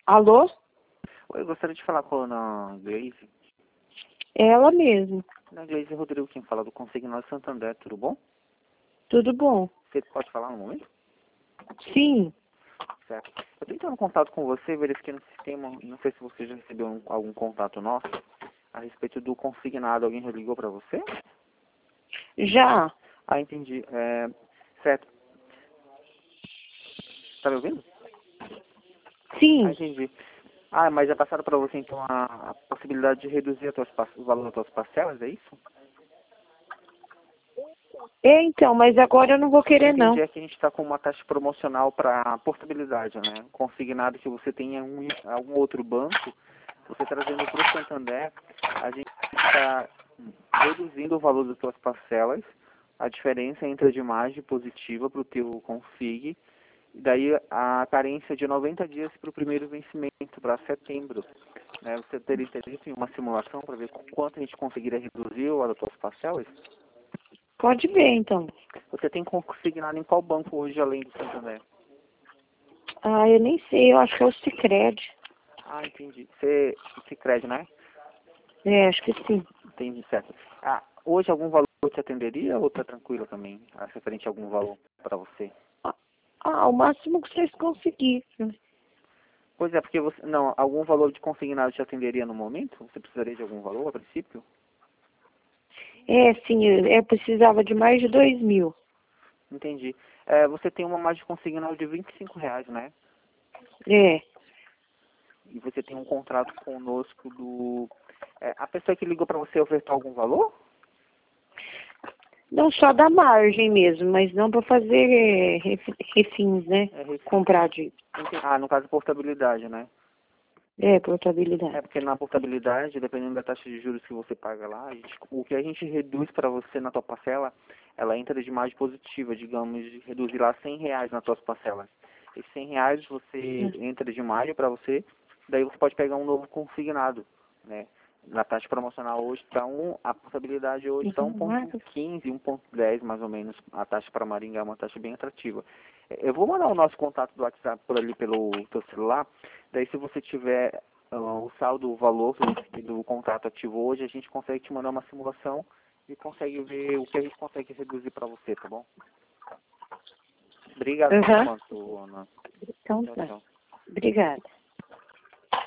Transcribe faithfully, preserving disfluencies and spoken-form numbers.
Alô? Oi, eu gostaria de falar com a Ana Gleise. É ela mesmo. Ana Gleise Rodrigo, quem fala do Consignado Santander, tudo bom? Tudo bom? Você pode falar no momento? Sim. Certo. Eu estou entrando em contato com você, verifiquei no sistema, não sei se você já recebeu um- algum contato nosso a respeito do consignado. Alguém já ligou para você? Já? Ah, entendi. É, certo. Tá me ouvindo? Ah, Sim. entendi. Ah, mas é passado para você então a, a possibilidade de reduzir a tuas, par- o valor das tuas parcelas, é isso? É, então, mas agora eu não vou Eu querer entendi, não. é que a gente está com uma taxa promocional para portabilidade, né? Consignado que você tenha um, algum outro banco, você trazendo para o Santander, a gente está reduzindo o valor das suas parcelas, a diferença entre a de margem positiva para o teu Consig, e daí a carência de noventa dias para o primeiro vencimento, para setembro. Né? Você teria interesse em uma simulação para ver quanto a gente conseguiria reduzir o valor das suas parcelas? Pode ver, então. Você tem consignado em qual banco hoje, além do Santander? Ah, eu nem sei, eu acho que é o Sicredi. Ah, entendi. Você, Sicredi, né? É, acho que sim. Entendi, certo. Ah, hoje algum valor te atenderia ou tá tranquilo também? Ah, referente a algum valor para você? Ah, ah, o máximo que vocês conseguissem. Pois é, porque você... Não, algum valor de consignado te atenderia no momento? Você precisaria de algum valor a princípio? É, sim, eu, eu precisava de mais de dois mil. Entendi. É, você tem uma margem consignada de vinte e cinco reais, né? É. E você tem um contrato conosco do... É, a pessoa que ligou para você ofertou algum valor? Não só da margem mesmo, mas não para fazer é, ref- refins, né? É, Recife. Comprar de... Ente- Ah, no caso portabilidade, né? É, É portabilidade. porque na portabilidade, dependendo da taxa de juros que você paga lá, a gente- o que a gente reduz para você na tua parcela, ela entra de margem positiva, digamos, de reduzir lá cem reais nas tuas parcelas. Esses cem reais você entra de margem para você, daí você pode pegar um novo consignado, né? Na taxa promocional hoje está um, a portabilidade hoje está um ponto quinze, um ponto dez mais ou menos. A taxa para Maringá é uma taxa bem atrativa. É, Eu vou mandar o nosso contato do WhatsApp por ali pelo teu celular. Daí se você tiver ah, o saldo, o valor do, do contrato ativo hoje, a gente consegue te mandar uma simulação e consegue ver o que a gente consegue reduzir para você, tá bom? Obrigado por Aham. enquanto, Ana. Então Tchau, tá. tchau. Obrigada.